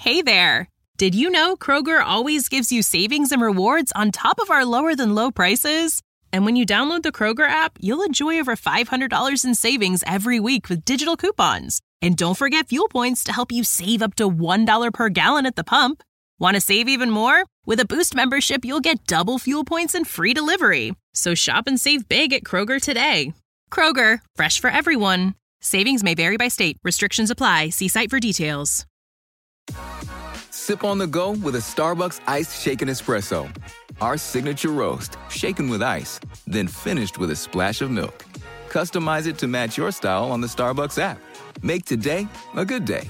Hey there! Did you know Kroger always gives you savings and rewards on top of our lower-than-low prices? And when you download the Kroger app, you'll enjoy over $500 in savings every week with digital coupons. And don't forget fuel points to help you save up to $1 per gallon at the pump. Want to save even more? With a Boost membership, you'll get double fuel points and free delivery. So shop and save big at Kroger today. Kroger, fresh for everyone. Savings may vary by state. Restrictions apply. See site for details. Sip on the go with a Starbucks Iced Shaken Espresso. Our signature roast, shaken with ice, then finished with a splash of milk. Customize it to match your style on the Starbucks app. Make today a good day.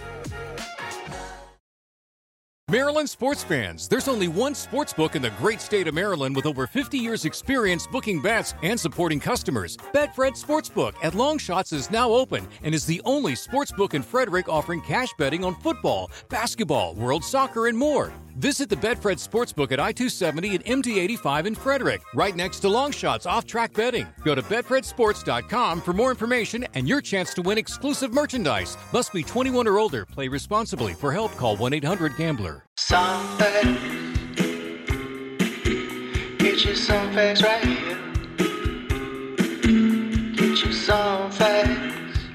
Maryland sports fans, there's only one sports book in the great state of Maryland with over 50 years experience booking bets and supporting customers. Betfred Sportsbook at Longshots is now open and is the only sportsbook in Frederick offering cash betting on football, basketball, world soccer, and more. Visit the Betfred Sportsbook at I-270 and MD-85 in Frederick, right next to Longshots off-track betting. Go to betfredsports.com for more information and your chance to win exclusive merchandise. Must be 21 or older. Play responsibly. For help, call 1-800-GAMBLER. Song facts. Get your song facts right here. Get your song facts.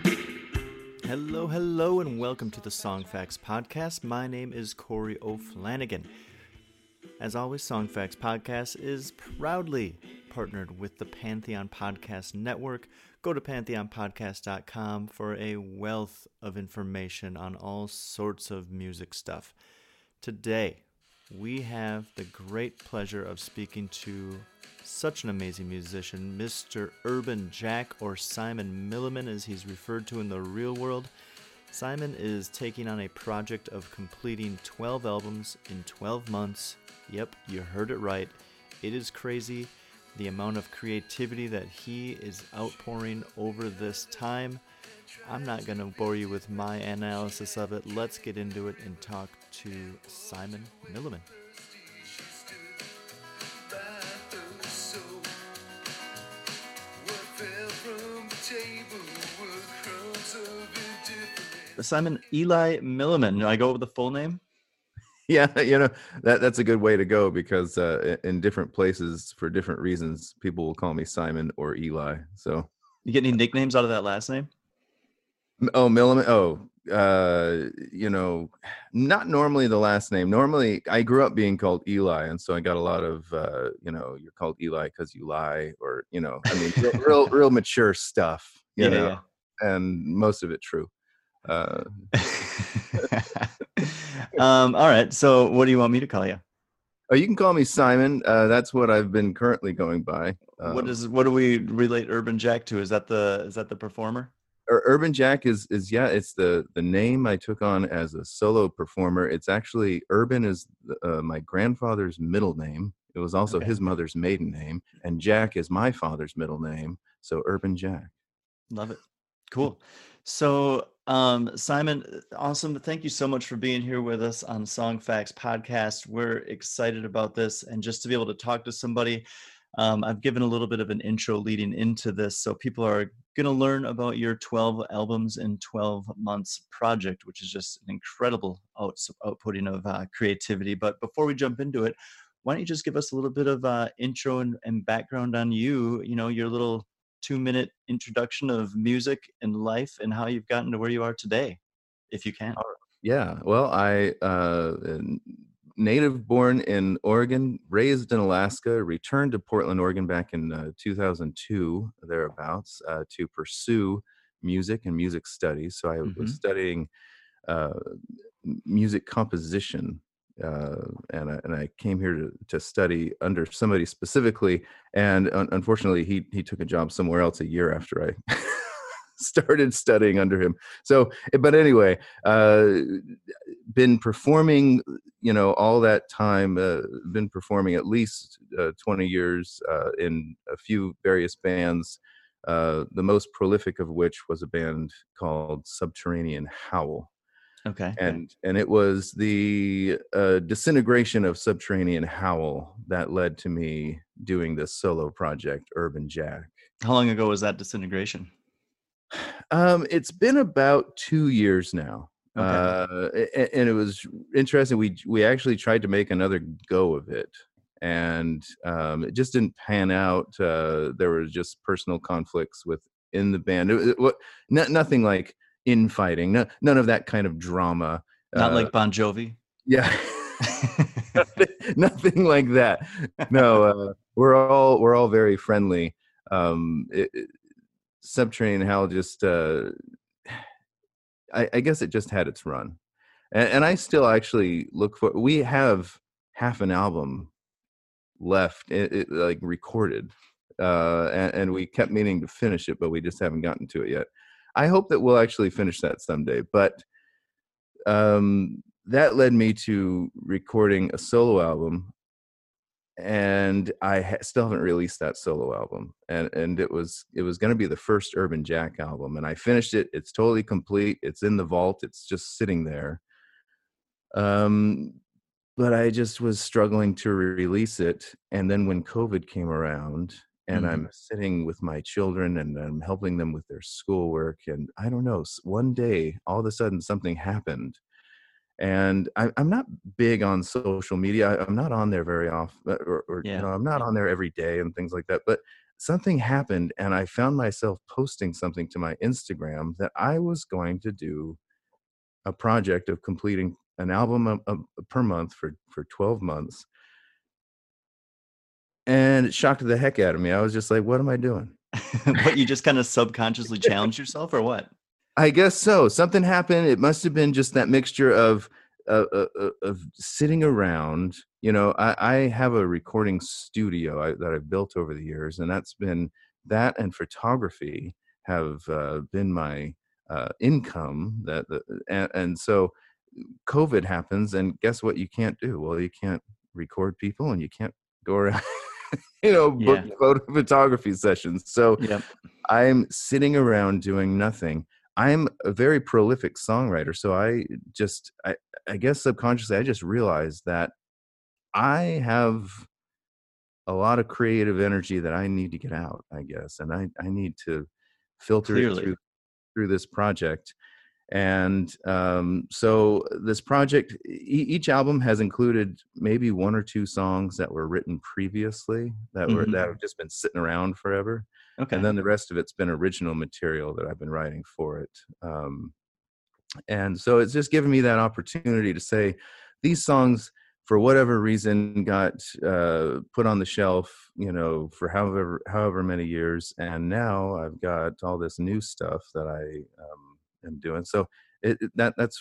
Hello, and welcome to the Song Facts Podcast. My name is Corey O'Flanagan. As always, Song Facts Podcast is proudly partnered with the Pantheon Podcast Network. Go to pantheonpodcast.com for a wealth of information on all sorts of music stuff. Today, we have the great pleasure of speaking to such an amazing musician, Mr. Urban Jack, or Simon Milliman as he's referred to in the real world. Simon is taking on a project of completing 12 albums in 12 months. Yep, you heard it right. It is crazy, the amount of creativity that he is outpouring over this time. I'm not going to bore you with my analysis of it. Let's get into it and talk to Simon Milliman. Simon Eli Milliman. I go with the full name? Yeah, that's a good way to go because in different places for different reasons, people will call me Simon or Eli. So you get any nicknames out of that last name? Oh, Milliman. Oh, not normally the last name. Normally, I grew up being called Eli, and so I got a lot of, you're called Eli because you lie, or real mature stuff. You know, and most of it true. All right. So what do you want me to call you? Oh, you can call me Simon. That's what I've been currently going by. What do we relate Urban Jack to? Is that the performer? Urban Jack is it's the name I took on as a solo performer. It's actually Urban is my grandfather's middle name. It was also his mother's maiden name, and Jack is my father's middle name. So Urban Jack. Love it. Cool. So, Simon, awesome. Thank you so much for being here with us on Song Facts Podcast. We're excited about this, and just to be able to talk to somebody. I've given a little bit of an intro leading into this, so people are going to learn about your 12 albums in 12 months project, which is just an incredible outputting of creativity. But before we jump into it, why don't you just give us a little bit of intro and background on you, your little 2-minute introduction of music and life and how you've gotten to where you are today, if you can. Yeah, well, I native born in Oregon, raised in Alaska, returned to Portland, Oregon back in 2002, thereabouts, to pursue music and music studies. So I was studying music composition, and I came here to study under somebody specifically. And unfortunately, he took a job somewhere else a year after I started studying under him. So, but anyway, been performing, all that time, been performing at least 20 years in a few various bands, the most prolific of which was a band called Subterranean Howl. Okay. And it was the disintegration of Subterranean Howl that led to me doing this solo project, Urban Jack. How long ago was that disintegration? It's been about 2 years now. And it was interesting. We actually tried to make another go of it, and it just didn't pan out. There were just personal conflicts within the band. Nothing like infighting, none of that kind of drama. Not like Bon Jovi. Yeah. Nothing like that. No, we're all very friendly. Subterranean Hell just I guess it just had its run, and I still actually look for. We have half an album left, like recorded, and we kept meaning to finish it, but we just haven't gotten to it yet. I hope that we'll actually finish that someday, but that led me to recording a solo album, and I still haven't released that solo album, and it was going to be the first Urban Jack album, and I finished it. It's totally complete. It's in the vault. It's just sitting there. But I just was struggling to release it, and then when COVID came around, and I'm sitting with my children and I'm helping them with their schoolwork, and I don't know, one day all of a sudden something happened. And I'm not big on social media. I'm not on there very often, or I'm not on there every day and things like that. But something happened, and I found myself posting something to my Instagram that I was going to do a project of completing an album per month for 12 months. And it shocked the heck out of me. I was just like, what am I doing? What, you just kind of subconsciously challenged yourself, or what? I guess so. Something happened. It must have been just that mixture of sitting around. I have a recording studio that I've built over the years, and that and photography have been my income. And so COVID happens, and guess what? You can't do. Well, you can't record people, and you can't go around. Book photo photography sessions. So I'm sitting around doing nothing. I'm a very prolific songwriter, so I guess subconsciously I just realized that I have a lot of creative energy that I need to get out, I guess, and I need to filter it through this project. And so this project, each album has included maybe one or two songs that were written previously that have just been sitting around forever. Okay. And then the rest of it's been original material that I've been writing for it. And so it's just given me that opportunity to say these songs, for whatever reason, got put on the shelf, for however many years. And now I've got all this new stuff that I am doing. So that's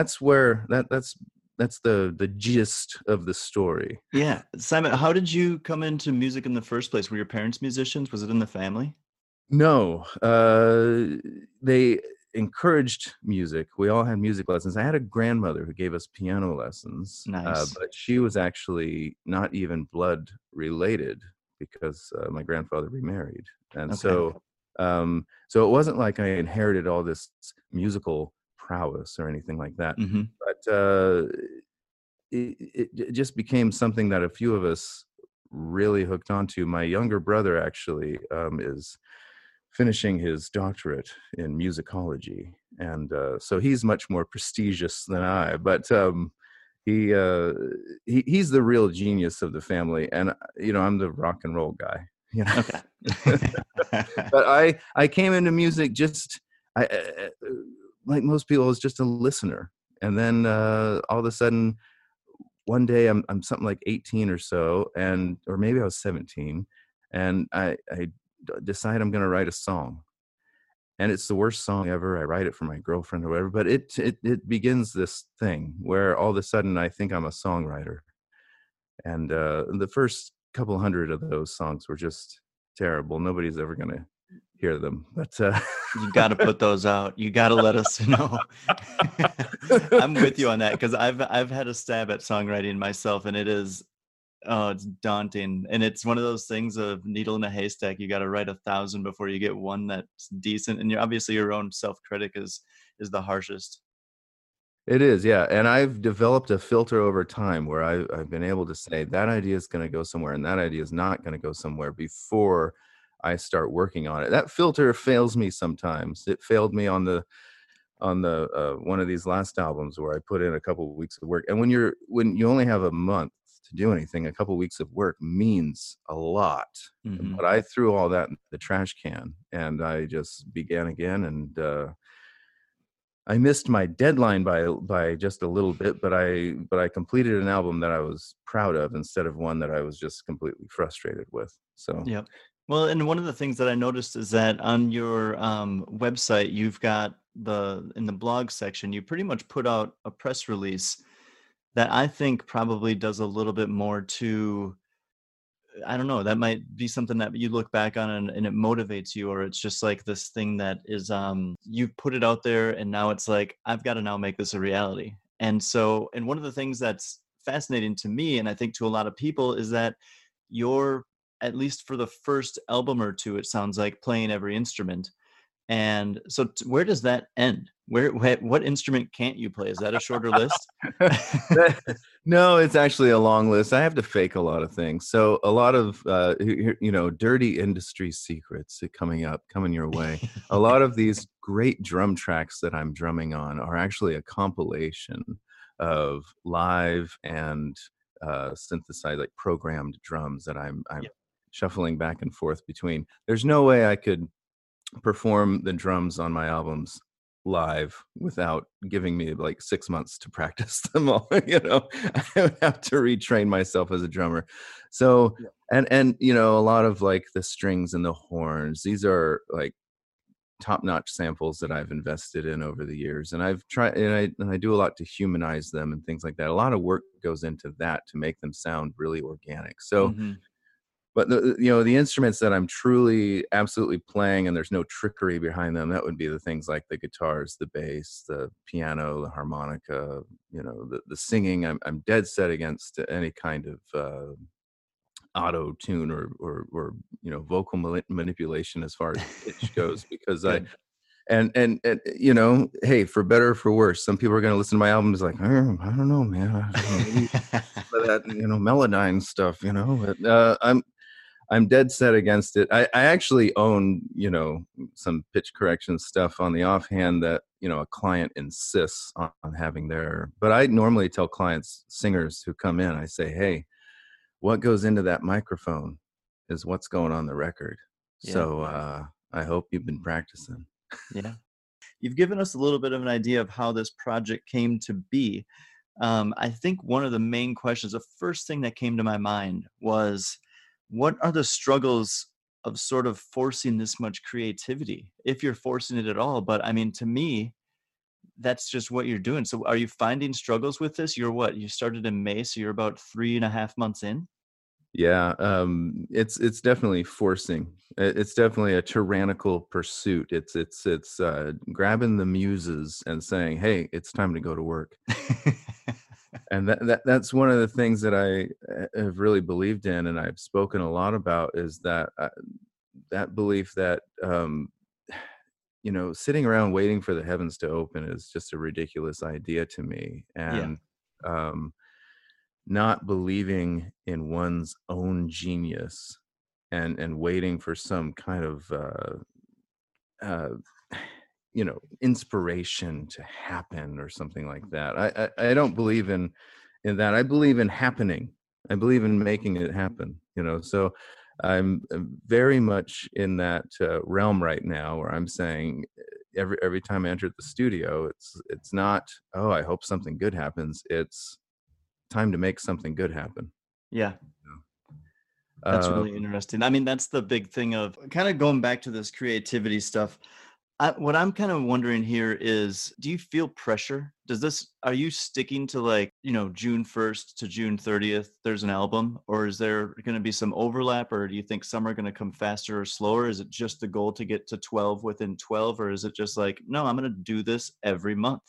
the gist of the story. Yeah. Simon, how did you come into music in the first place? Were your parents musicians? Was it in the family? No. They encouraged music. We all had music lessons. I had a grandmother who gave us piano lessons. Nice. But she was actually not even blood related because my grandfather remarried. And so it wasn't like I inherited all this musical prowess or anything like that. But it just became something that a few of us really hooked onto. My younger brother actually is finishing his doctorate in musicology, and so he's much more prestigious than I. But he's the real genius of the family, and I'm the rock and roll guy. Okay. But I came into music just like most people, I was just a listener, and then all of a sudden one day I'm something like 18 or so, or maybe I was 17, and I decide I'm going to write a song, and it's the worst song ever. I write it for my girlfriend or whatever, but it begins this thing where all of a sudden I think I'm a songwriter, and the first couple hundred of those songs were just terrible. Nobody's ever going to hear them, but you got to put those out. You got to let us know. I'm with you on that, because I've had a stab at songwriting myself, and it's daunting, and it's one of those things of needle in a haystack. You got to write 1,000 before you get one that's decent, and obviously your own self-critic is the harshest. It is, yeah. And I've developed a filter over time where I've been able to say that idea is going to go somewhere and that idea is not going to go somewhere before I start working on it. That filter fails me sometimes. It failed me on the on the one of these last albums where I put in a couple of weeks of work. And when you only have a month to do anything, a couple of weeks of work means a lot. Mm-hmm. But I threw all that in the trash can and I just began again. And I missed my deadline by just a little bit, but I completed an album that I was proud of instead of one that I was just completely frustrated with. So Yep. Well, and one of the things that I noticed is that on your website, you've got in the blog section, you pretty much put out a press release that I think probably does a little bit more to, I don't know, that might be something that you look back on and it motivates you, or it's just like this thing that is, you put it out there and now it's like, I've got to now make this a reality. And so, and one of the things that's fascinating to me, and I think to a lot of people, is that you're, at least for the first album or two, it sounds like, playing every instrument. And so where does that end? What instrument can't you play? Is that a shorter list? No, it's actually a long list. I have to fake a lot of things. So a lot of, dirty industry secrets coming your way. A lot of these great drum tracks that I'm drumming on are actually a compilation of live and synthesized, like programmed drums that I'm Yep. shuffling back and forth between. There's no way I could perform the drums on my albums live without giving me like 6 months to practice them all. I would have to retrain myself as a drummer. So, and a lot of like the strings and the horns, these are like top-notch samples that I've invested in over the years. And I've tried, and I do a lot to humanize them and things like that. A lot of work goes into that to make them sound really organic. So, Mm-hmm. but the instruments that I'm truly absolutely playing and there's no trickery behind them, that would be the things like the guitars, the bass, the piano, the harmonica, the singing. I'm dead set against any kind of auto tune or vocal manipulation as far as pitch goes, because Good. hey, for better or for worse, some people are going to listen to my albums like, I don't know, man, I don't know, maybe some of that Melodyne stuff, but I'm dead set against it. I actually own, some pitch correction stuff on the offhand that, a client insists on having there. But I normally tell clients, singers who come in, I say, hey, what goes into that microphone is what's going on the record. Yeah. So I hope you've been practicing. Yeah. You've given us a little bit of an idea of how this project came to be. I think one of the main questions, the first thing that came to my mind was, what are the struggles of sort of forcing this much creativity, if you're forcing it at all? But I mean, to me, that's just what you're doing. So are you finding struggles with this? You started in May, so you're about 3.5 months in? Yeah, it's definitely forcing. It's definitely a tyrannical pursuit. It's grabbing the muses and saying, hey, it's time to go to work. And that's one of the things that I have really believed in, and I've spoken a lot about, is that that belief that sitting around waiting for the heavens to open is just a ridiculous idea to me, and not believing in one's own genius and waiting for some kind of inspiration to happen or something like that. I don't believe in that. I believe in happening. I believe in making it happen, so I'm very much in that realm right now, where I'm saying every time I enter the studio, it's not, oh, I hope something good happens. It's time to make something good happen. Yeah. That's really interesting. I mean, that's the big thing of kind of going back to this creativity stuff. What I'm kind of wondering here is, do you feel pressure? Are you sticking to like, June 1st to June 30th, there's an album, or is there going to be some overlap, or do you think some are going to come faster or slower? Is it just the goal to get to 12 within 12, or is it just like, no, I'm going to do this every month?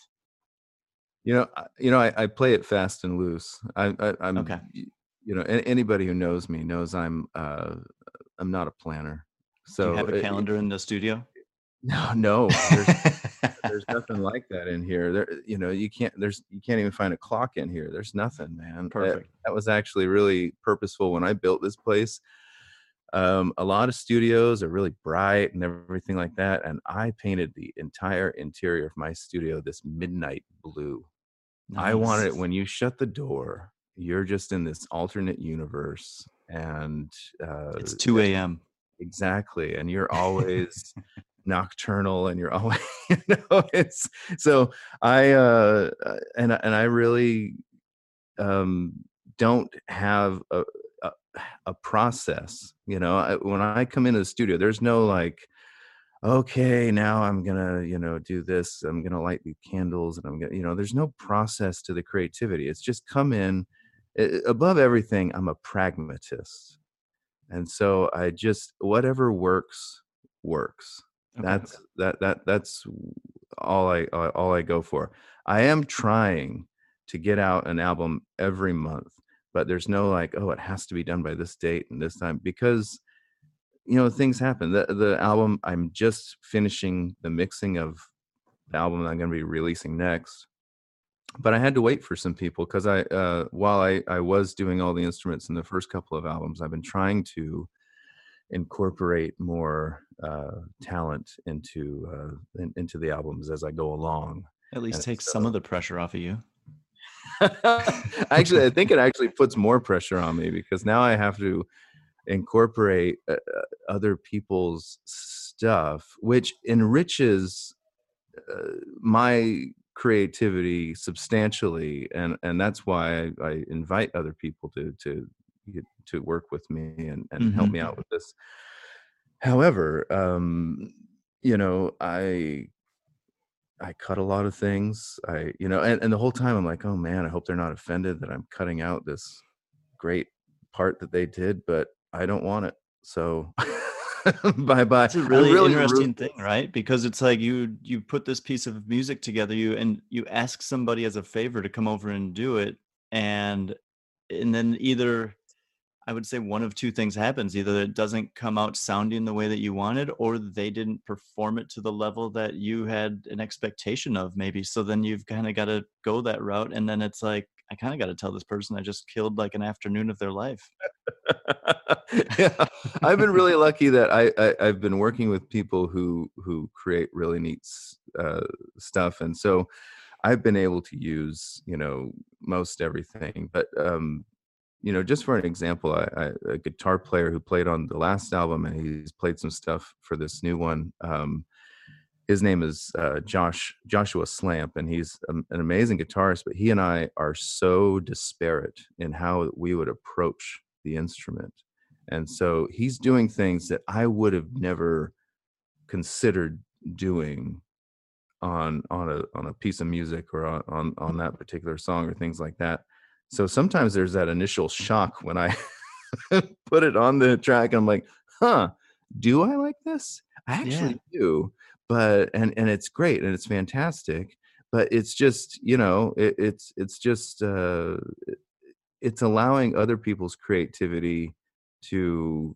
I play it fast and loose. I'm okay. Anybody who knows me knows I'm not a planner. So do you have a calendar in the studio? No, there's nothing like that in here. You can't even find a clock in here. There's nothing, man. Perfect. That was actually really purposeful when I built this place. A lot of studios are really bright and everything like that, and I painted the entire interior of my studio this midnight blue. I wanted it Nice. when you shut the door, you're just in this alternate universe, and It's 2 a.m. exactly, and you're always nocturnal, and you're always, it's so I really um, don't have a, a process. When I come into the studio, there's no like, okay, now I'm gonna, do this. I'm gonna light the candles, and I'm gonna, there's no process to the creativity. It's just come in. Above everything, I'm a pragmatist, and so I just whatever works works. Okay. That's all I go for. I am trying to get out an album every month, but there's no like, oh, it has to be done by this date and this time, because things happen. The album, I'm just finishing the mixing of the album that I'm going to be releasing next, but I had to wait for some people because while I was doing all the instruments in the first couple of albums, I've been trying to incorporate more talent into the albums as I go along. At least And take so, some of the pressure off of you. actually, I think it actually puts more pressure on me, because now I have to incorporate other people's stuff, which enriches my creativity substantially, and that's why I invite other people to work with me and help Hmm. me out with this. However, I cut a lot of things. And the whole time I'm like, oh man, I hope they're not offended that I'm cutting out this great part that they did, but I don't want it. So bye bye. It's a I really really, interesting thing, right? Because it's like you put this piece of music together, you ask somebody as a favor to come over and do it, and then either I would say one of two things happens. Either it doesn't come out sounding the way that you wanted, or they didn't perform it to the level that you had an expectation of, maybe. So then you've kind of got to go that route. And then it's like, I kind of got to tell this person I just killed like an afternoon of their life. yeah, I've been really lucky that I've been working with people who create really neat stuff, and so I've been able to use most everything. But just for an example, a guitar player who played on the last album, and he's played some stuff for this new one. His name is Joshua Slamp, and he's an amazing guitarist. But he and I are so disparate in how we would approach the instrument, and so he's doing things that I would have never considered doing on a piece of music, or on that particular song, or things like that. So sometimes there's that initial shock when I put it on the track. I'm like, huh, do I like this? I Yeah. actually do. But and it's great, and it's fantastic. But it's just, it's just it's allowing other people's creativity to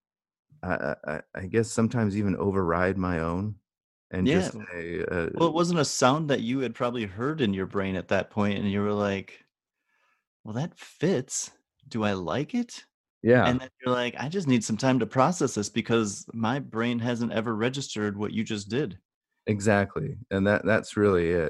I guess sometimes even override my own, and Yeah. just say Well, it wasn't a sound that you had probably heard in your brain at that point, and you were like, well, that fits. Do I like it? yeah. And then you're like, I just need some time to process this because my brain hasn't ever registered what you just did. Exactly, and that's really it,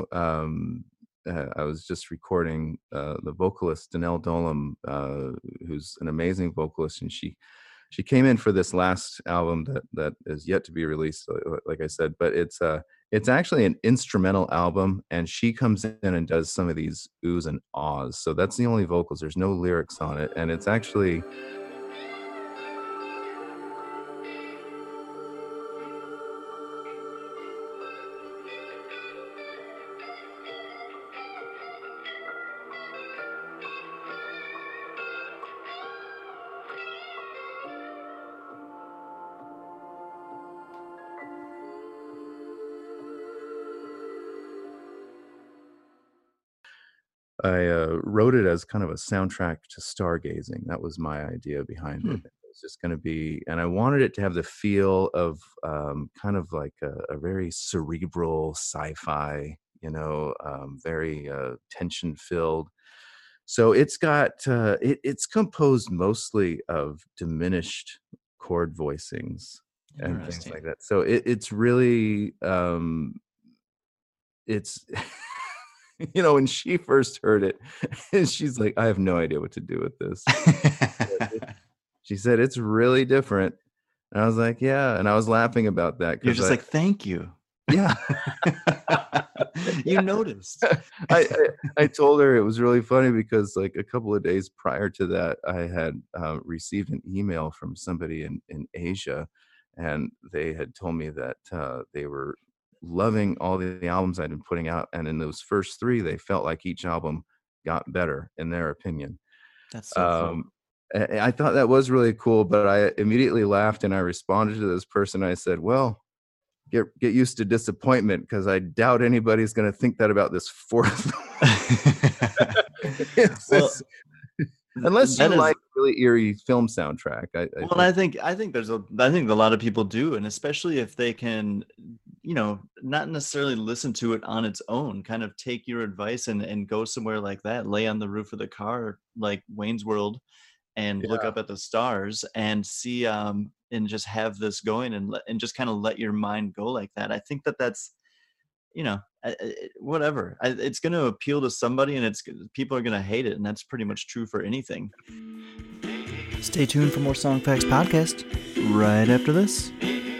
I was just recording, the vocalist Danelle Dolam, who's an amazing vocalist, and she came in for this last album that is yet to be released, like I said, but it's actually an instrumental album, and she comes in and does some of these oohs and ahs, so that's the only vocals, there's no lyrics on it, and it's actually I wrote it as kind of a soundtrack to stargazing. That was my idea behind Hmm. it. It was just going to be, and I wanted it to have the feel of kind of like a very cerebral sci-fi, very tension filled. So it's got it's composed mostly of diminished chord voicings and things Interesting. like that. So it's really it's when she first heard it, she's like, I have no idea what to do with this. She said it's really different. And I was like, yeah. And I was laughing about that. You're just like, thank you. yeah. You noticed. I told her it was really funny because like a couple of days prior to that, I had received an email from somebody in Asia, and they had told me that they were loving all the albums I'd been putting out, and in those first 3, they felt like each album got better in their opinion. That's so cool. I thought that was really cool, but I immediately laughed and I responded to this person. I said, well, get used to disappointment, because I doubt anybody's going to think that about this 4th. Unless you like really eerie film soundtrack. I think a lot of people do, and especially if they can, not necessarily listen to it on its own, kind of take your advice and go somewhere like that, lay on the roof of the car like Wayne's World, and look up at the stars and see and just have this going and just kind of let your mind go like that. I think that's whatever, it's going to appeal to somebody, and people are going to hate it, and that's pretty much true for anything. Stay tuned for more Song Facts podcast right after this.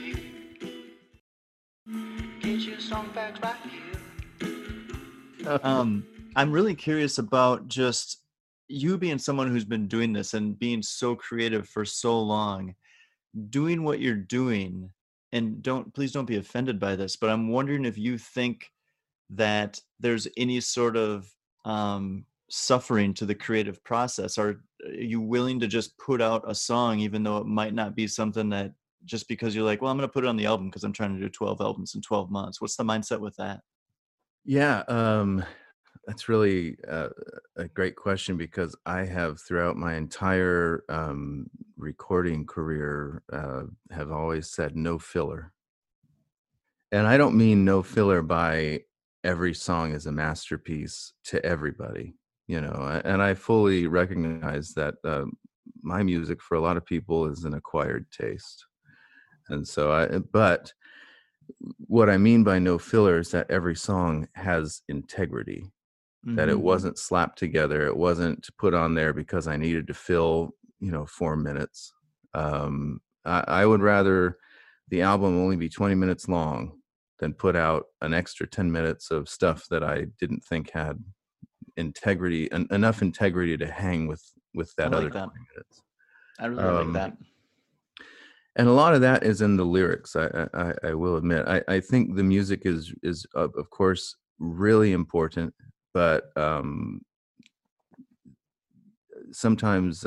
Get your song facts right here. I'm really curious about just you being someone who's been doing this and being so creative for so long, doing what you're doing. And please don't be offended by this, but I'm wondering if you think that there's any sort of suffering to the creative process. Are you willing to just put out a song, even though it might not be something that, just because you're like, well, I'm going to put it on the album because I'm trying to do 12 albums in 12 months? What's the mindset with that? Yeah, that's really a great question, because I have, throughout my entire recording career, have always said no filler. And I don't mean no filler by every song is a masterpiece to everybody, and I fully recognize that my music for a lot of people is an acquired taste. And so but what I mean by no filler is that every song has integrity. That it wasn't slapped together. It wasn't put on there because I needed to fill, 4 minutes. I would rather the album only be 20 minutes long than put out an extra 10 minutes of stuff that I didn't think had integrity, enough integrity to hang with that other 20 minutes. I really like that. And a lot of that is in the lyrics. I will admit. I think the music is of course really important. But sometimes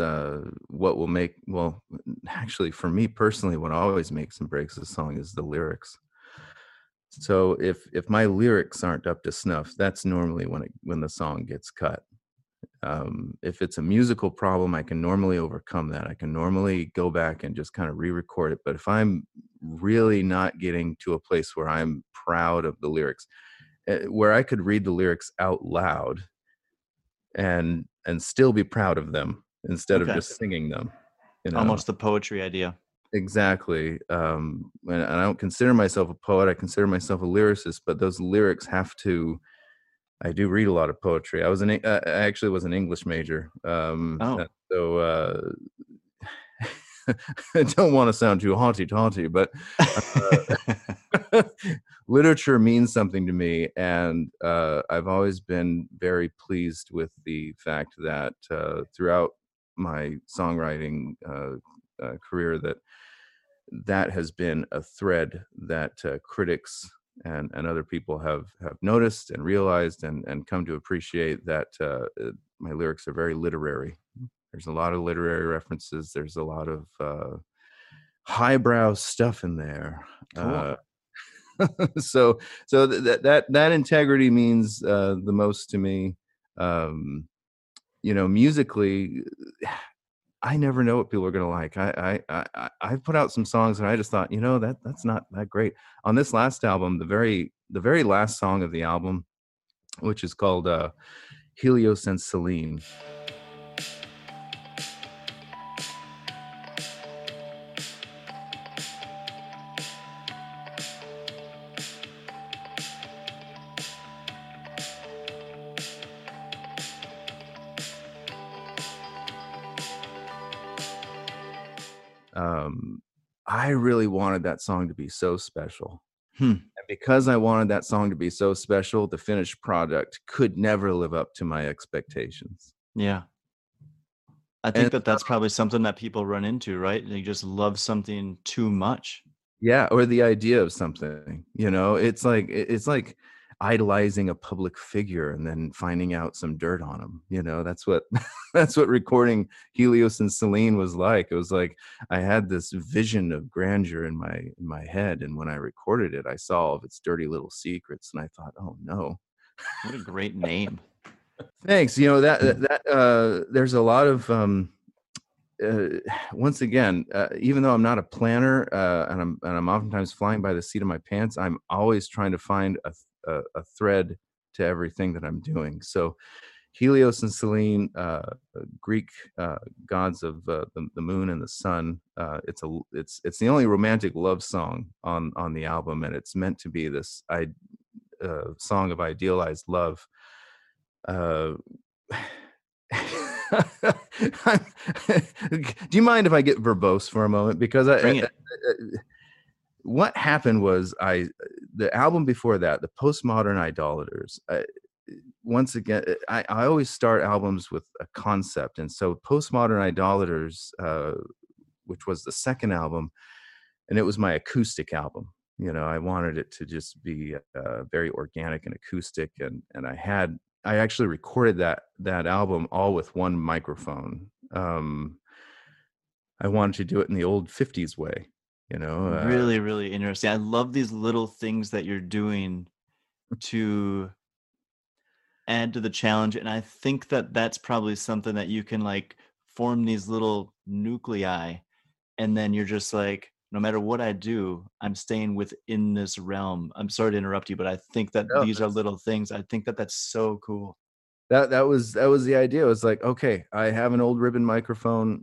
actually for me personally, what always makes and breaks a song is the lyrics. So if my lyrics aren't up to snuff, that's normally when the song gets cut. If it's a musical problem, I can normally overcome that. I can normally go back and just kind of re-record it. But if I'm really not getting to a place where I'm proud of the lyrics, where I could read the lyrics out loud and still be proud of them instead of just singing them. Almost the poetry idea. Exactly. And I don't consider myself a poet. I consider myself a lyricist, but those lyrics have to, I do read a lot of poetry. I actually was an English major. So I don't want to sound too haughty, but literature means something to me, and I've always been very pleased with the fact that throughout my songwriting career that has been a thread that critics and other people have noticed and realized and come to appreciate, that my lyrics are very literary. There's a lot of literary references. There's a lot of highbrow stuff in there. Cool. So that integrity means the most to me. Musically, I never know what people are going to like. I've put out some songs and I just thought, that's not that great. On this last album, the very last song of the album, which is called Helios and Selene. I really wanted that song to be so special. Hmm. And because I wanted that song to be so special, the finished product could never live up to my expectations. Yeah. I think And that's probably something that people run into, right? They just love something too much. yeah, or the idea of something, it's like idolizing a public figure and then finding out some dirt on him. That's what that's what recording Helios and Celine was like. It was like I had this vision of grandeur in my head, and when I recorded it, I saw all of its dirty little secrets, and I thought, oh no. What a great name. Thanks. There's a lot of once again, even though I'm not a planner, and I'm oftentimes flying by the seat of my pants, I'm always trying to find a thread to everything that I'm doing. So Helios and Selene, Greek gods of the moon and the sun. It's the only romantic love song on the album, and it's meant to be this song of idealized love. Do you mind if I get verbose for a moment? Because what happened was the album before that, the Postmodern Idolaters. Once again, I always start albums with a concept, and so Postmodern Idolaters, which was the second album, and it was my acoustic album. I wanted it to just be very organic and acoustic, and I actually recorded that album all with one microphone. I wanted to do it in the old 50s way, Really, really interesting. I love these little things that you're doing to add to the challenge. And I think that that's probably something that you can like form these little nuclei. And then you're just like, no matter what I do, I'm staying within this realm. I'm sorry to interrupt you, but I think that these are little things. I think that that's so cool. That was the idea. It was like, okay, I have an old ribbon microphone,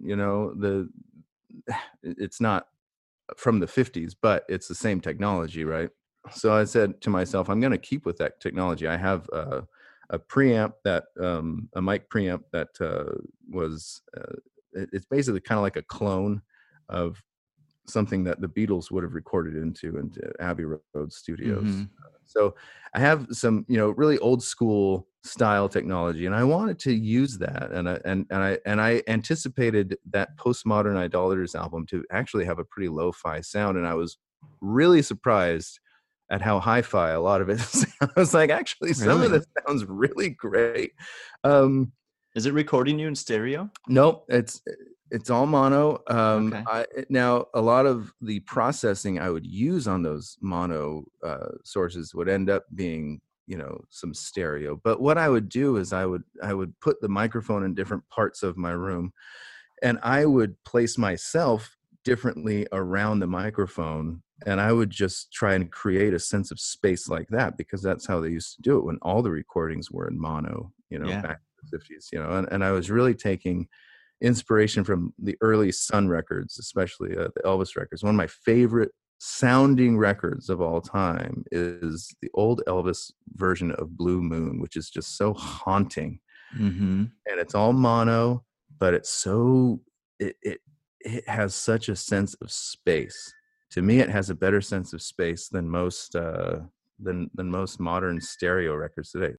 it's not from the 50s, but it's the same technology, right? So I said to myself, I'm going to keep with that technology. I have a preamp that a mic preamp that was it's basically kind of like a clone of something that the Beatles would have recorded into Abbey Road Studios. Mm-hmm. So I have some, really old school style technology, and I wanted to use that. And I anticipated that Postmodern Idolaters album to actually have a pretty lo-fi sound, and I was really surprised at how hi-fi a lot of it is. I was like, actually, some of this sounds really great. Is it recording you in stereo? Nope, it's all mono. Okay. Now, a lot of the processing I would use on those mono sources would end up being, some stereo. But what I would do is I would put the microphone in different parts of my room, and I would place myself differently around the microphone, and I would just try and create a sense of space like that, because that's how they used to do it when all the recordings were in mono, back in the 50s, and I was really taking inspiration from the early Sun records, especially the Elvis records. One of my favorite sounding records of all time is the old Elvis version of Blue Moon, which is just so haunting. Mm-hmm. And it's all mono, but it's so it has such a sense of space. To me, it has a better sense of space than most most modern stereo records today.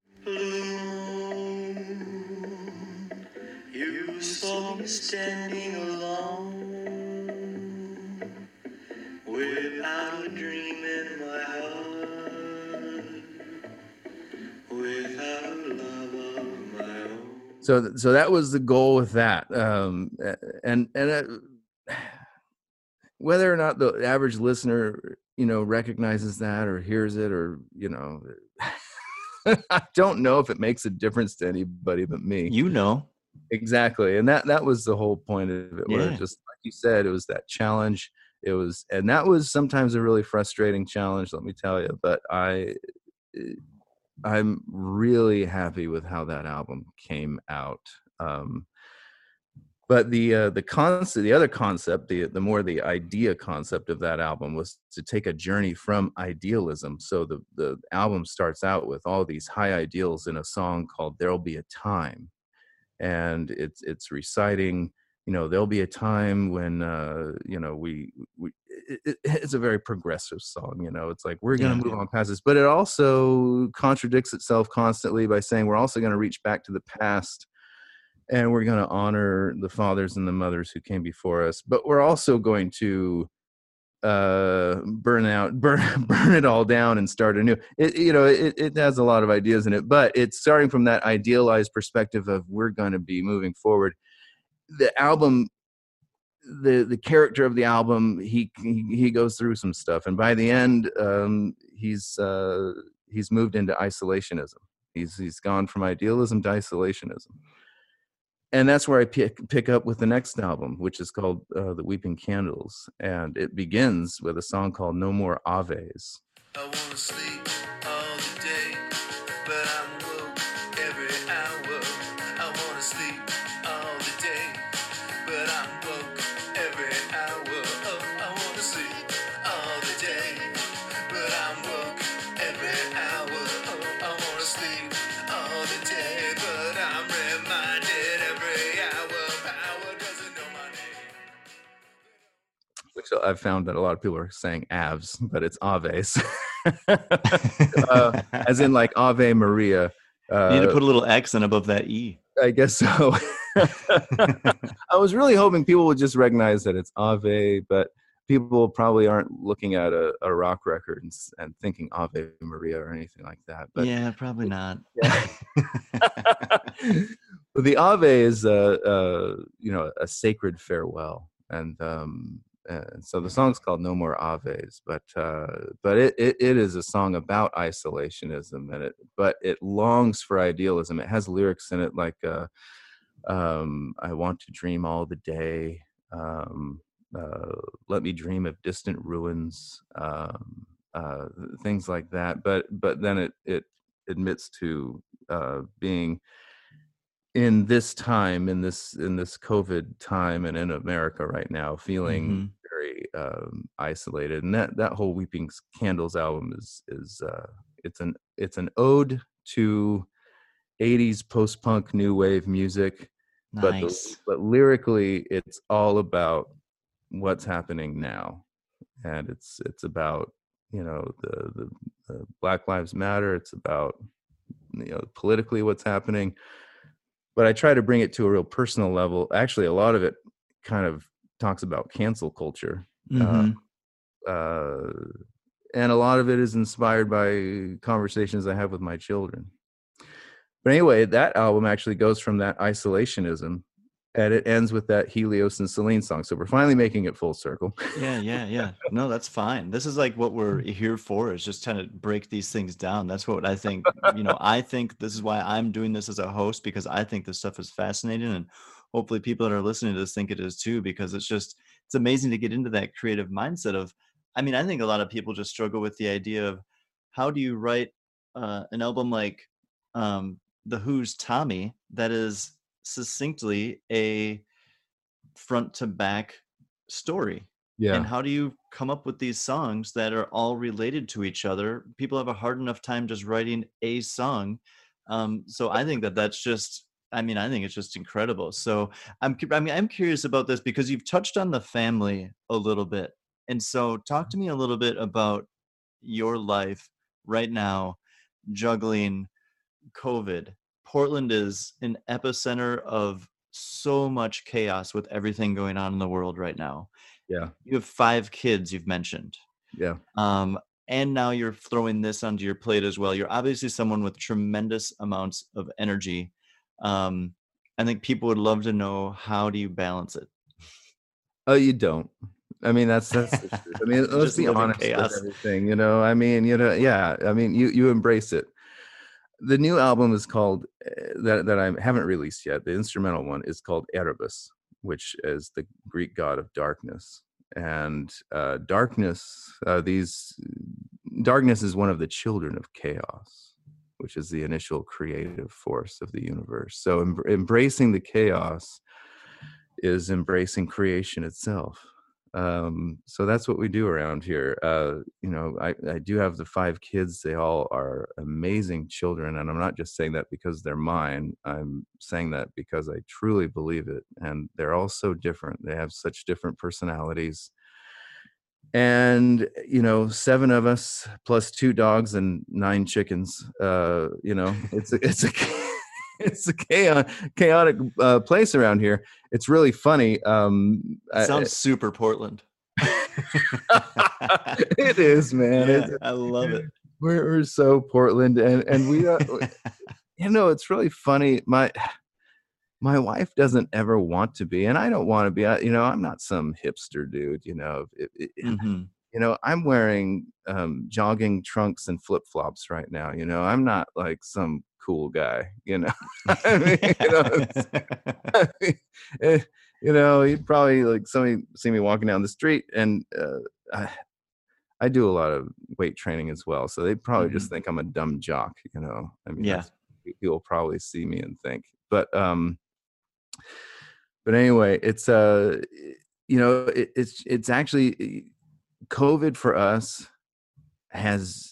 You saw me standing alone, without a dream in my heart, without a love of my own. So that was the goal with that, and whether or not the average listener, recognizes that or hears it, or I don't know if it makes a difference to anybody but me. Exactly. And that was the whole point of it, where just like you said, it was that challenge. And that was sometimes a really frustrating challenge, let me tell you, but I'm really happy with how that album came out. But the other concept, the idea concept of that album was to take a journey from idealism. So the album starts out with all these high ideals in a song called "There'll Be a Time," and it's reciting, there'll be a time when it's a very progressive song. It's like we're going to move on past this, but it also contradicts itself constantly by saying we're also going to reach back to the past and we're going to honor the fathers and the mothers who came before us, but we're also going to burn it all down and start anew. It has a lot of ideas in it, but it's starting from that idealized perspective of we're going to be moving forward. The album, the character of the album, he goes through some stuff, and by the end, he's moved into isolationism. He's gone from idealism to isolationism, and that's where I pick up with the next album, which is called The Weeping Candles, and it begins with a song called No More Aves. I wanna sleep all the day, but I'm woke every hour. I wanna sleep all the day, but I'm woke every hour. Oh, I wanna sleep all the day, but I'm woke every hour. Oh, I wanna sleep all the day, but I'm reminded every hour. Power doesn't know my name. Which I've found that a lot of people are saying Avs, but it's Aves. As in like Ave Maria. You need to put a little accent above that E. I guess so. I was really hoping people would just recognize that it's Ave, but people probably aren't looking at a rock record and thinking Ave Maria or anything like that. But Yeah, probably not. But the Ave is a sacred farewell, and so the song's called No More Aves, but it is a song about isolationism, but it longs for idealism. It has lyrics in it like I want to dream all the day, let me dream of distant ruins, things like that, but then it admits to being in this time, in this COVID time, and in America right now, feeling very isolated. And that whole Weeping Candles album is it's an ode to 80s post-punk new wave music. Nice. But lyrically, it's all about what's happening now, and it's about the Black Lives Matter. It's about politically what's happening. But I try to bring it to a real personal level. Actually, a lot of it kind of talks about cancel culture. And a lot of it is inspired by conversations I have with my children. But anyway, that album actually goes from that isolationism, and it ends with that Helios and Celine song. So we're finally making it full circle. Yeah. No, that's fine. This is like what we're here for, is just trying to break these things down. That's what I think. I think this is why I'm doing this as a host, because I think this stuff is fascinating, and hopefully people that are listening to this think it is too, because it's amazing to get into that creative mindset of, I think a lot of people just struggle with the idea of how do you write an album like The Who's Tommy that is succinctly a front to back story. Yeah. And how do you come up with these songs that are all related to each other? People have a hard enough time just writing a song. So I think that's just, I think it's just incredible. So I'm curious about this because you've touched on the family a little bit. And so talk to me a little bit about your life right now, juggling COVID. Portland is an epicenter of so much chaos with everything going on in the world right now. Yeah. You have 5 kids, you've mentioned. Yeah. And now you're throwing this onto your plate as well. You're obviously someone with tremendous amounts of energy. I think people would love to know, how do you balance it? Oh, you don't. That's the truth. Let's be honest with everything, you embrace it. The new album is called, that I haven't released yet, the instrumental one is called Erebus, which is the Greek god of darkness. And darkness is one of the children of chaos, which is the initial creative force of the universe. So embracing the chaos is embracing creation itself. So that's what we do around here. I do have the 5 kids. They all are amazing children, and I'm not just saying that because they're mine. I'm saying that because I truly believe it. And they're all so different. They have such different personalities. And 7 of us plus 2 dogs and 9 chickens. It's a it's a chaotic place around here. It's really funny. Sounds super Portland. It is, man. Yeah, I love it. We're so Portland, and we it's really funny. My wife doesn't ever want to be, and I don't want to be. I'm not some hipster dude. I'm wearing jogging trunks and flip flops right now. I'm not like some cool guy. You'd probably like somebody see me walking down the street, and I do a lot of weight training as well, so they probably just think I'm a dumb jock. That's what people probably see me and think. But anyway, it's it's actually COVID for us has.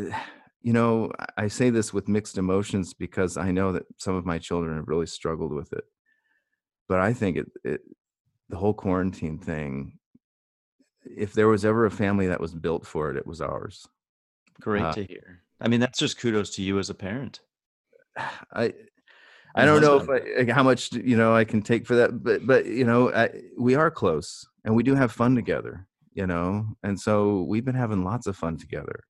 I say this with mixed emotions because I know that some of my children have really struggled with it. But I think the whole quarantine thing, if there was ever a family that was built for it, it was ours. Great to hear. I mean, that's just kudos to you as a parent. I don't know how much I can take for that, but we are close and we do have fun together, and so we've been having lots of fun together.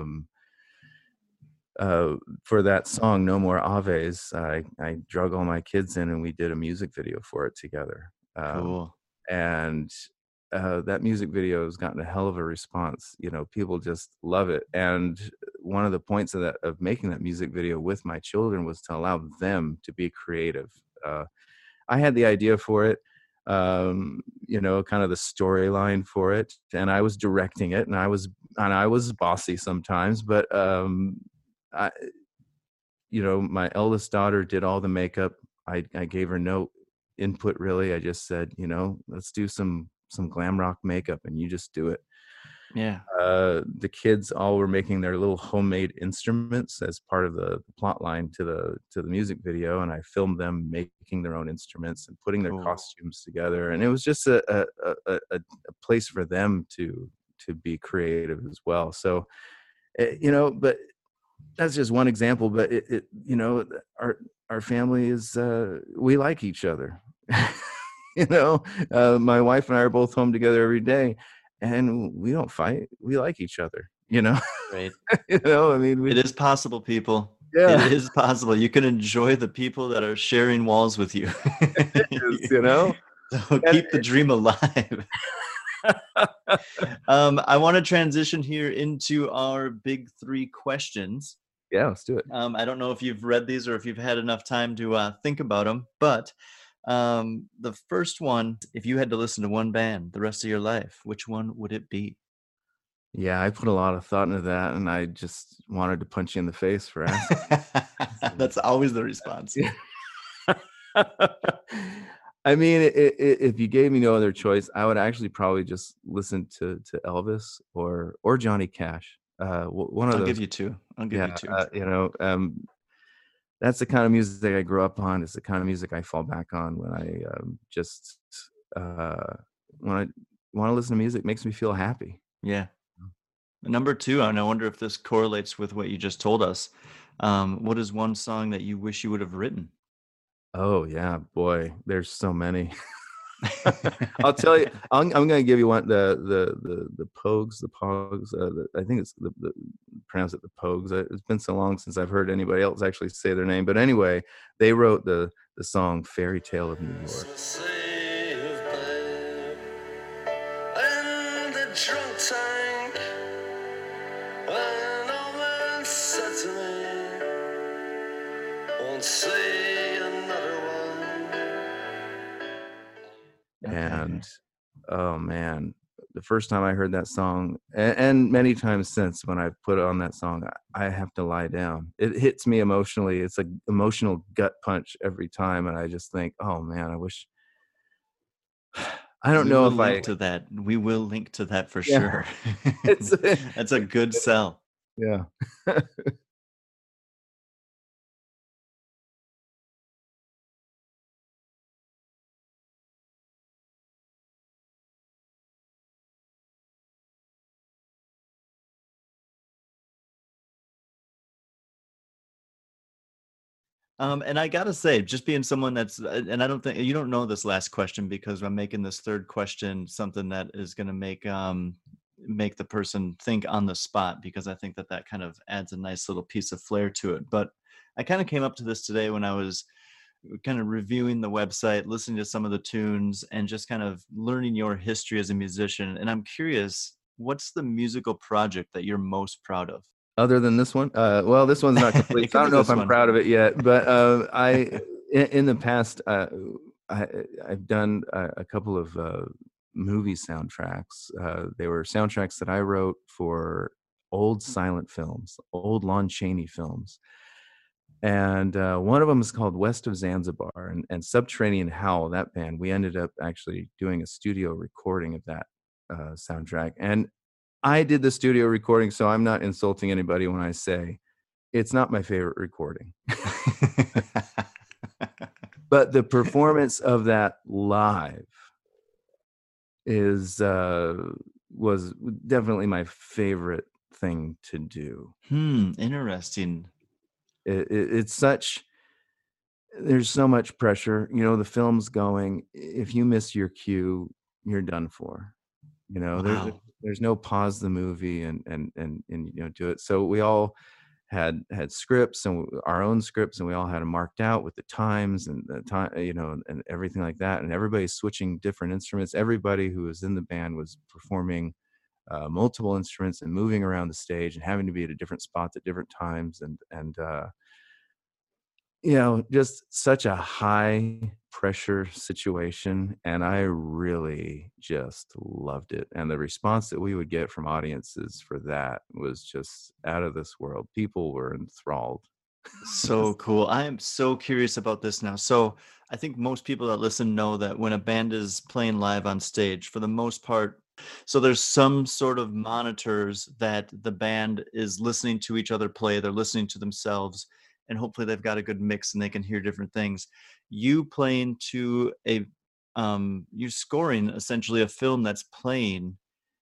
For that song No More Aves, I drug all my kids in and we did a music video for it together. Cool. And that music video has gotten a hell of a response. People just love it. And one of the points of making that music video with my children was to allow them to be creative. I had the idea for it, kind of the storyline for it, and I was directing it, and I was bossy sometimes, but my eldest daughter did all the makeup. I gave her no input really. I just said, let's do some glam rock makeup and you just do it. Yeah. The kids all were making their little homemade instruments as part of the plot line to the music video, and I filmed them making their own instruments and putting their costumes together, and it was just a place for them to be creative as well. So but that's just one example, but our family is we like each other. My wife and I are both home together every day, and we don't fight. We like each other. Right. It is possible, people. Yeah, it is possible. You can enjoy the people that are sharing walls with you. It is, So keep the dream alive. I want to transition here into our big 3 questions. Yeah, let's do it. I don't know if you've read these or if you've had enough time to think about them, but the first one, if you had to listen to one band the rest of your life, which one would it be? Yeah, I put a lot of thought into that, and I just wanted to punch you in the face for asking. That's always the response. Yeah. I mean, if you gave me no other choice, I would actually probably just listen to Elvis or Johnny Cash. One of those. I'll give you 2. I'll give you 2. That's the kind of music I grew up on. It's the kind of music I fall back on when I when I want to listen to music. It makes me feel happy. Yeah. Number 2, and I wonder if this correlates with what you just told us. What is one song that you wish you would have written? Oh yeah, boy, there's so many. I'll tell you. I'm going to give you one. The Pogues. I think it's the pronounce it the Pogues. It's been so long since I've heard anybody else actually say their name. But anyway, they wrote the song "Fairy Tale of New York." And oh man, the first time I heard that song, and many times since when I've put on that song, I have to lie down. It hits me emotionally. It's an emotional gut punch every time, and I just think, oh man, I don't We know will if link to that. We will link to that for Yeah. sure. It's That's a good sell. yeah. And I gotta say, just being someone that's, and I don't think you don't know this last question because I'm making this third question something that is going to make the person think on the spot because I think that that kind of adds a nice little piece of flair to it. But I kind of came up to this today when I was kind of reviewing the website, listening to some of the tunes, and just kind of learning your history as a musician. And I'm curious, what's the musical project that you're most proud of? Other than this one, well, this one's not complete. It So I could be don't know if this I'm one. proud of it yet, but in the past, I've done a couple of movie soundtracks. They were soundtracks that I wrote for old silent films, old Lon Chaney films. And one of them is called West of Zanzibar, and Subterranean Howl, that band, we ended up actually doing a studio recording of that soundtrack. And I did the studio recording, so I'm not insulting anybody when I say it's not my favorite recording. But the performance of that live was definitely my favorite thing to do. Interesting. It's such, there's so much pressure. The film's going. If you miss your cue, you're done for. Wow. There's no pause the movie and do it. So we all had scripts and our own scripts, and we all had them marked out with the times and the time, and everything like that. And everybody's switching different instruments. Everybody who was in the band was performing multiple instruments and moving around the stage and having to be at a different spot at different times. And just such a high pressure situation. And I really just loved it. And the response that we would get from audiences for that was just out of this world. People were enthralled. So cool. I am so curious about this now. So I think most people that listen know that when a band is playing live on stage, for the most part, so there's some sort of monitors that the band is listening to each other play. They're listening to themselves, and hopefully they've got a good mix and they can hear different things. You playing to you're scoring essentially a film that's playing.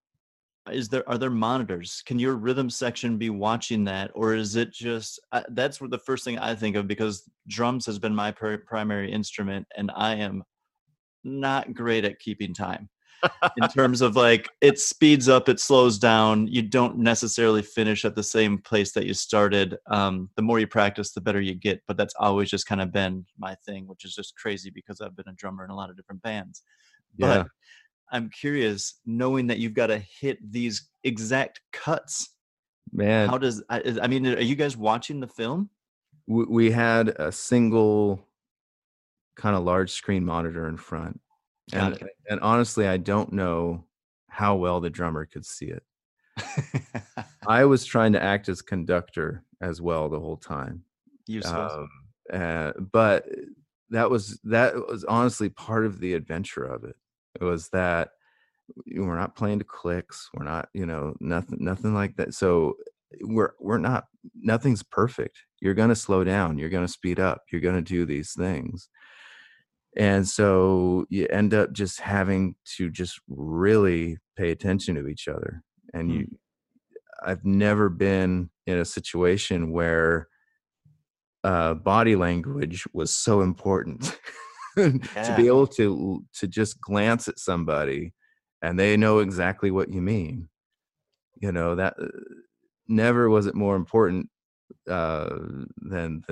Are there monitors? Can your rhythm section be watching that, or is it just that's what the first thing I think of, because drums has been my primary instrument and I am not great at keeping time in terms of like it speeds up, it slows down, you don't necessarily finish at the same place that you started. The more you practice, the better you get, but that's always just kind of been my thing, which is just crazy because I've been a drummer in a lot of different bands. Yeah. But I'm curious, knowing that you've got to hit these exact cuts. Man, How does, I mean, are you guys watching the film? we had a single kind of large screen monitor in front. Got it. And honestly, I don't know how well the drummer could see it. I was trying to act as conductor as well the whole time. Useful. But that was honestly part of the adventure of it. It was that we're not playing to clicks. We're not, nothing like that. So we're not, nothing's perfect. You're going to slow down. You're going to speed up. You're going to do these things. And so you end up just having to just really pay attention to each other. And I've never been in a situation where body language was so important. To be able to just glance at somebody and they know exactly what you mean. That never was it more important than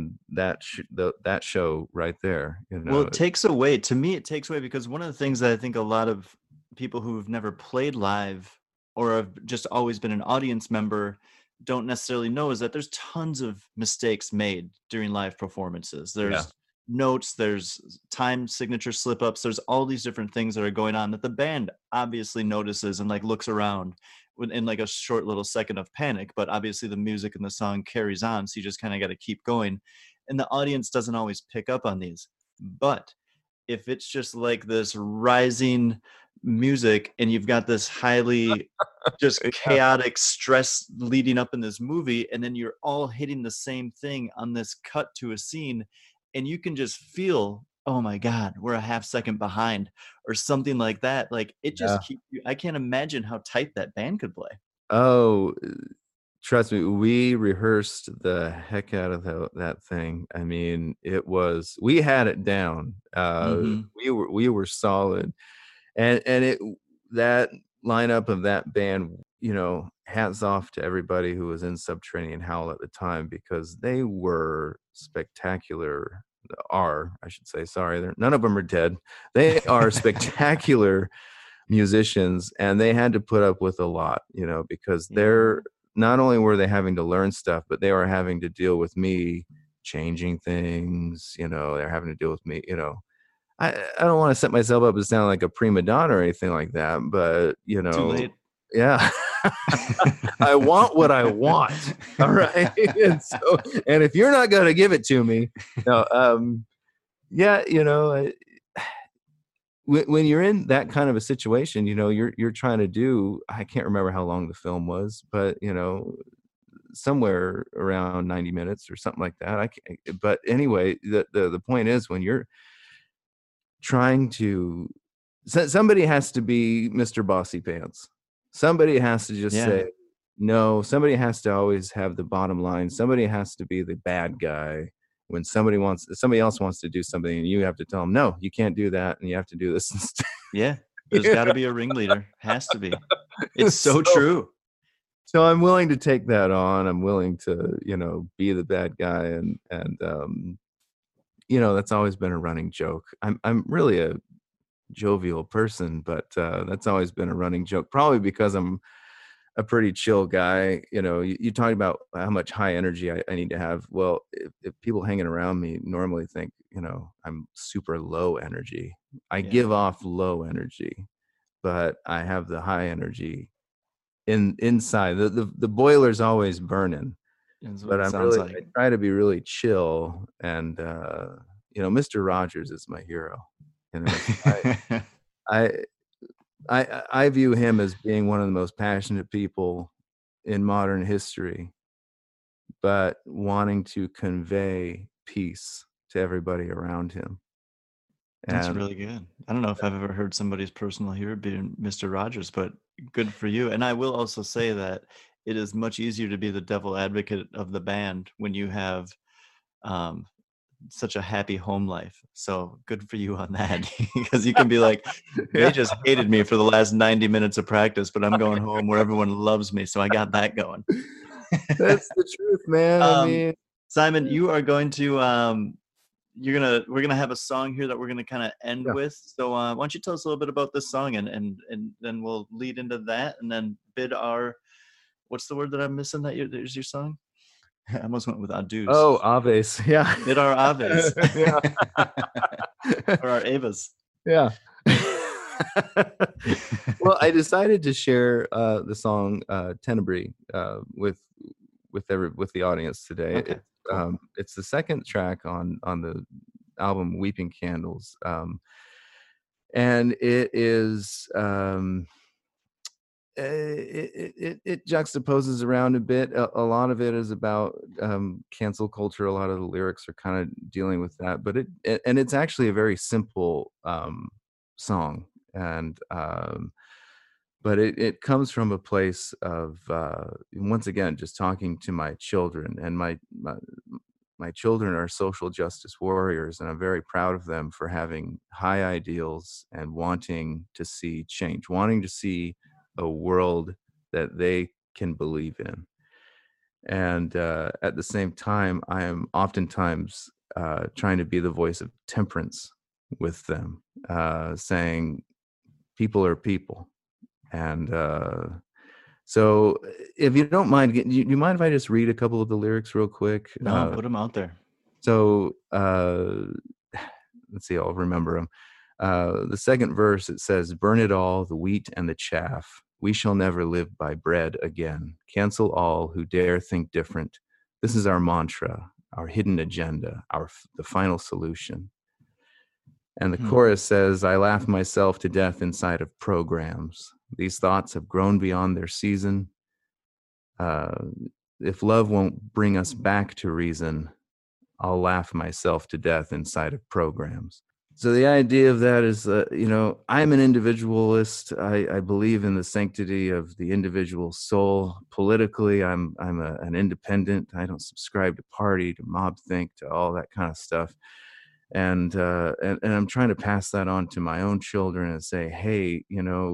that show right there. Well, it takes away, to me, it takes away, because one of the things that I think a lot of people who've never played live or have just always been an audience member don't necessarily know is that there's tons of mistakes made during live performances. There's notes, there's time signature slip ups, there's all these different things that are going on that the band obviously notices and like looks around in like a short little second of panic, but obviously the music and the song carries on, so you just kind of got to keep going, and the audience doesn't always pick up on these. But if it's just like this rising music and you've got this highly just chaotic stress leading up in this movie, and then you're all hitting the same thing on this cut to a scene, and you can just feel, oh my God, we're a half second behind or something like that. Like it Yeah. just keeps you, I can't imagine how tight that band could play. Oh, trust me, we rehearsed the heck out of that thing. I mean, we had it down. Mhm. We were solid. And that lineup of that band, hats off to everybody who was in Subterranean Howl at the time, because they were spectacular. I should say, sorry, none of them are dead. They are spectacular musicians, and they had to put up with a lot, because they're not only were they having to learn stuff, but they were having to deal with me changing things. They're having to deal with me. I don't want to set myself up to sound like a prima donna or anything like that, but Too late. yeah. I want what I want. All right. And if you're not going to give it to me, no, yeah, when you're in that kind of a situation, you're trying to do, I can't remember how long the film was, but somewhere around 90 minutes or something like that. But anyway, the point is, when you're trying to, somebody has to be Mr. Bossy Pants. Somebody has to just say no. Somebody has to always have the bottom line. Somebody has to be the bad guy when somebody else wants to do something, and you have to tell them, no, you can't do that, and you have to do this instead. Yeah, there's got to be a ringleader. Has to be. It's so true. So I'm willing to take that on. I'm willing to, be the bad guy, and that's always been a running joke. I'm really a jovial person, but that's always been a running joke, probably because I'm a pretty chill guy. You talk about how much high energy I need to have. Well, if people hanging around me normally think, I'm super low energy, I give off low energy, but I have the high energy inside. The boiler's always burning, but I try to be really chill. And Mr. Rogers is my hero. I view him as being one of the most passionate people in modern history, but wanting to convey peace to everybody around him. That's really good. I don't know if I've ever heard somebody's personal hero being Mr. Rogers, but good for you. And I will also say that it is much easier to be the devil advocate of the band when you have such a happy home life. So good for you on that, because you can be like, they just hated me for the last 90 minutes of practice, but I'm going home where everyone loves me. So I got that going. That's the truth, man. I mean, Simon, you are going to we're gonna have a song here that we're gonna kind of end with. So why don't you tell us a little bit about this song, and then we'll lead into that, and then bid our, what's the word that I'm missing that is your song? I almost went with adieus. Oh, Aves. Yeah. Bid our Aves. Yeah. Or our Avas. Yeah. Well, I decided to share the song Tenebrae with the audience today. Okay, cool. It's the second track on the album Weeping Candles, and it is it juxtaposes around a bit. A lot of it is about cancel culture. A lot of the lyrics are kind of dealing with that, but it's actually a very simple song, and but it comes from a place of once again just talking to my children, and my children are social justice warriors, and I'm very proud of them for having high ideals and wanting to see change, wanting to see a world that they can believe in. And at the same time, I am oftentimes trying to be the voice of temperance with them, saying people are people. And so if you don't mind, you mind if I just read a couple of the lyrics real quick? No, put them out there. So let's see, I'll remember them. The second verse, it says, burn it all, the wheat and the chaff. We shall never live by bread again. Cancel all who dare think different. This is our mantra, our hidden agenda, the final solution. And the chorus says, I laugh myself to death inside of programs. These thoughts have grown beyond their season. If love won't bring us back to reason, I'll laugh myself to death inside of programs. So the idea of that is, I'm an individualist. I believe in the sanctity of the individual soul. Politically, I'm an independent. I don't subscribe to party, to mob think, to all that kind of stuff. And I'm trying to pass that on to my own children and say, hey,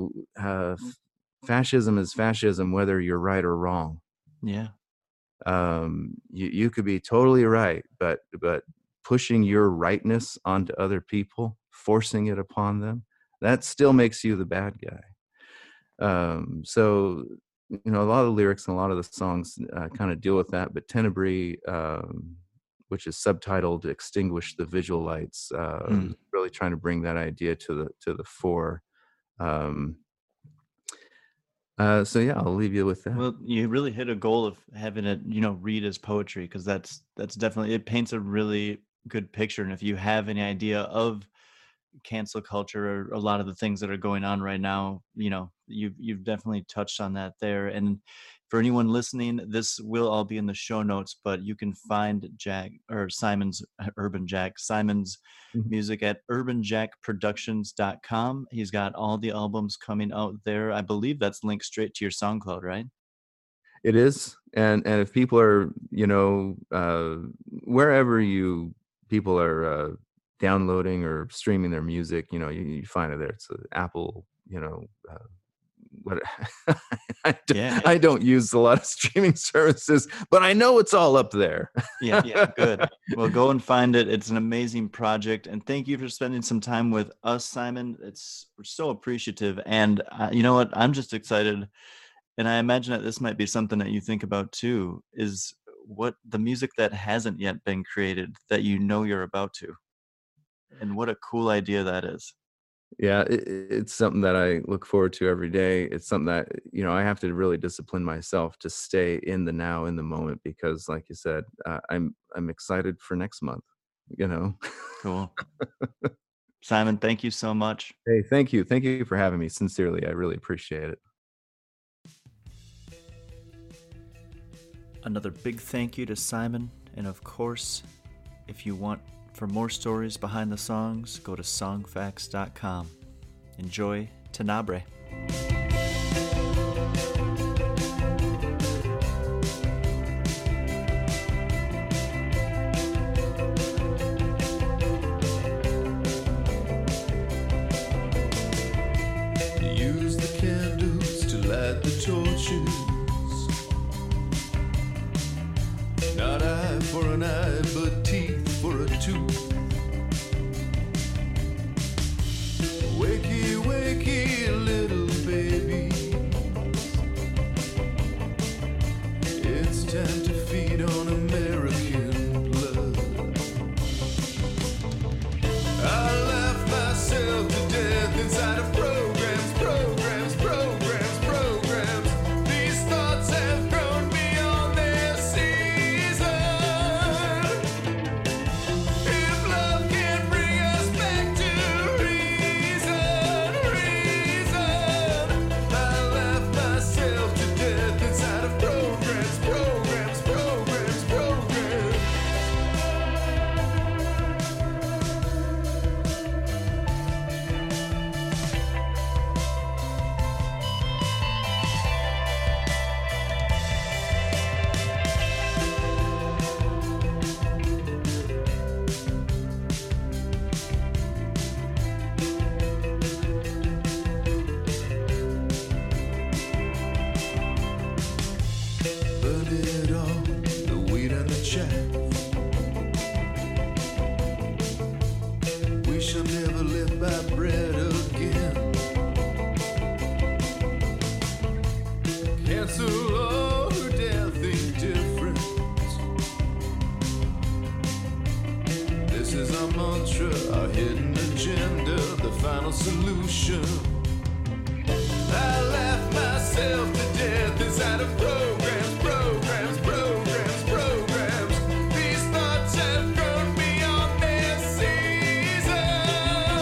fascism is fascism, whether you're right or wrong. Yeah. You could be totally right, but pushing your rightness onto other people, forcing it upon them, that still makes you the bad guy. So, a lot of the lyrics and a lot of the songs kind of deal with that, but Tenebrae, which is subtitled Extinguish the Vigil Lights, really trying to bring that idea to the fore. So yeah, I'll leave you with that. Well, you really hit a goal of having it, read as poetry, because that's definitely, it paints a really good picture. And if you have any idea of cancel culture or a lot of the things that are going on right now, you've definitely touched on that there. And for anyone listening, this will all be in the show notes, but you can find Simon's music at urbanjackproductions.com. He's got all the albums coming out there. I believe that's linked straight to your SoundCloud, right? It is. And if people are, wherever people are downloading or streaming their music, you find it there. It's Apple, I don't use a lot of streaming services, but I know it's all up there. Yeah, good. Well, go and find it. It's an amazing project, and thank you for spending some time with us, Simon. We're so appreciative, and you know what? I'm just excited, and I imagine that this might be something that you think about too. Is what the music that hasn't yet been created that you're about to, and what a cool idea that is. Yeah, it's something that I look forward to every day. It's something that, I have to really discipline myself to stay in the now, in the moment, because like you said, I'm excited for next month, Cool. Simon, thank you so much. Hey, thank you. Thank you for having me. Sincerely, I really appreciate it. Another big thank you to Simon. And of course, if you want for more stories behind the songs, go to songfacts.com. Enjoy Tenebrae. Use the candles to light the torches. Not eye for an eye, but teeth for a tooth. Wakey, wakey, little baby. It's time to feed on American blood. I laugh myself to death inside of programs, programs, programs, programs. These thoughts have grown beyond their season. If love can bring us back to reason, I laugh myself to death inside of programs, programs, programs, programs. Burn it all, the weed and the chaff. We shall never live by bread again. Cancel all who dare think different. This is our mantra, our hidden agenda, the final solution. I laugh myself to death inside of programs, programs, programs, programs. These thoughts have grown beyond their season.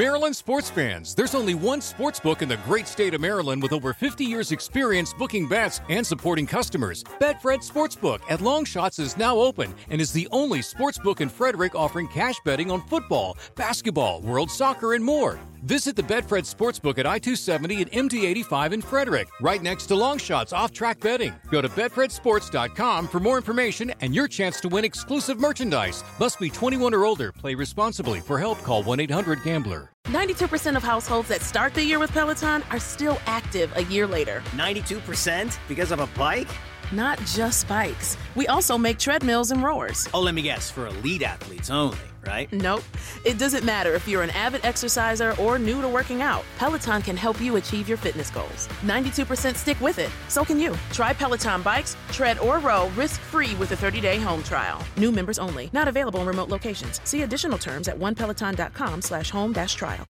Maryland sports fans, there's only one sportsbook in the great state of Maryland with over 50 years experience booking bets and supporting customers. Betfred Sportsbook at Longshots is now open and is the only sportsbook in Frederick offering cash betting on football, basketball, world soccer, and more. Visit the Betfred Sportsbook at I-270 and MD-85 in Frederick, right next to Longshots off-track betting. Go to betfredsports.com for more information and your chance to win exclusive merchandise. Must be 21 or older. Play responsibly. For help, call 1-800-GAMBLER. 92% of households that start the year with Peloton are still active a year later. 92% because of a bike? Not just bikes. We also make treadmills and rowers. Oh, let me guess, for elite athletes only, right? Nope. It doesn't matter if you're an avid exerciser or new to working out. Peloton can help you achieve your fitness goals. 92% stick with it. So can you. Try Peloton bikes, tread, or row risk-free with a 30-day home trial. New members only. Not available in remote locations. See additional terms at onepeloton.com/home-trial.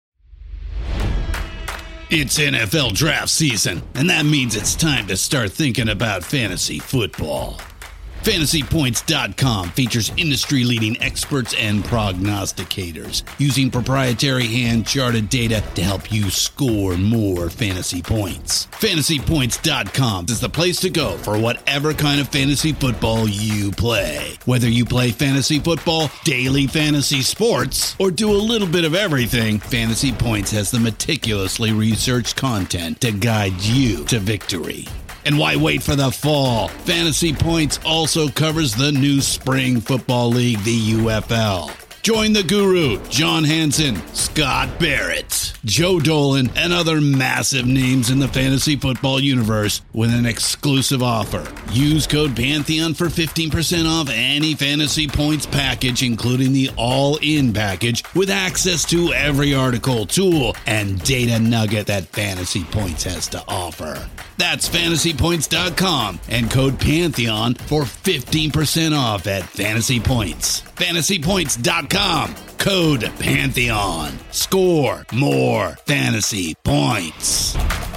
It's NFL draft season, and that means it's time to start thinking about fantasy football. FantasyPoints.com features industry-leading experts and prognosticators using proprietary hand-charted data to help you score more fantasy points. FantasyPoints.com is the place to go for whatever kind of fantasy football you play. Whether you play fantasy football, daily fantasy sports, or do a little bit of everything, Fantasy Points has the meticulously researched content to guide you to victory. And why wait for the fall? Fantasy Points also covers the new spring football league, the UFL. Join the guru, John Hansen, Scott Barrett, Joe Dolan, and other massive names in the fantasy football universe with an exclusive offer. Use code Pantheon for 15% off any Fantasy Points package, including the all-in package, with access to every article, tool, and data nugget that Fantasy Points has to offer. That's FantasyPoints.com and code Pantheon for 15% off at Fantasy Points. FantasyPoints.com, code Pantheon. Score more fantasy points.